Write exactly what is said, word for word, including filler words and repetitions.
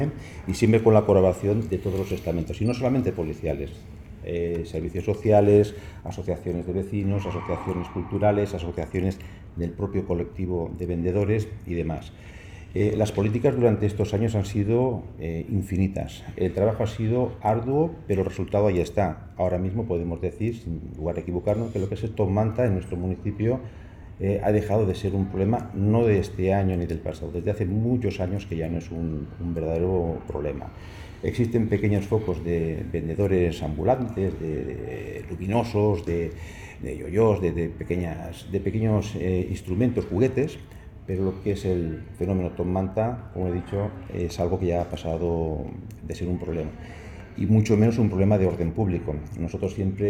y siempre con la colaboración de todos los estamentos, y no solamente policiales, eh, servicios sociales, asociaciones de vecinos, asociaciones culturales, asociaciones del propio colectivo de vendedores y demás. Eh, las políticas durante estos años han sido eh, infinitas. El trabajo ha sido arduo, pero el resultado ahí está. Ahora mismo podemos decir, sin lugar a equivocarnos, que lo que es el Top Manta en nuestro municipio eh, ha dejado de ser un problema no de este año ni del pasado, desde hace muchos años que ya no es un, un verdadero problema. Existen pequeños focos de vendedores ambulantes, de, de luminosos, de, de yoyos, de, de, pequeñas, de pequeños eh, instrumentos, juguetes, pero lo que es el fenómeno Top Manta, como he dicho, es algo que ya ha pasado de ser un problema, y mucho menos un problema de orden público. Nosotros siempre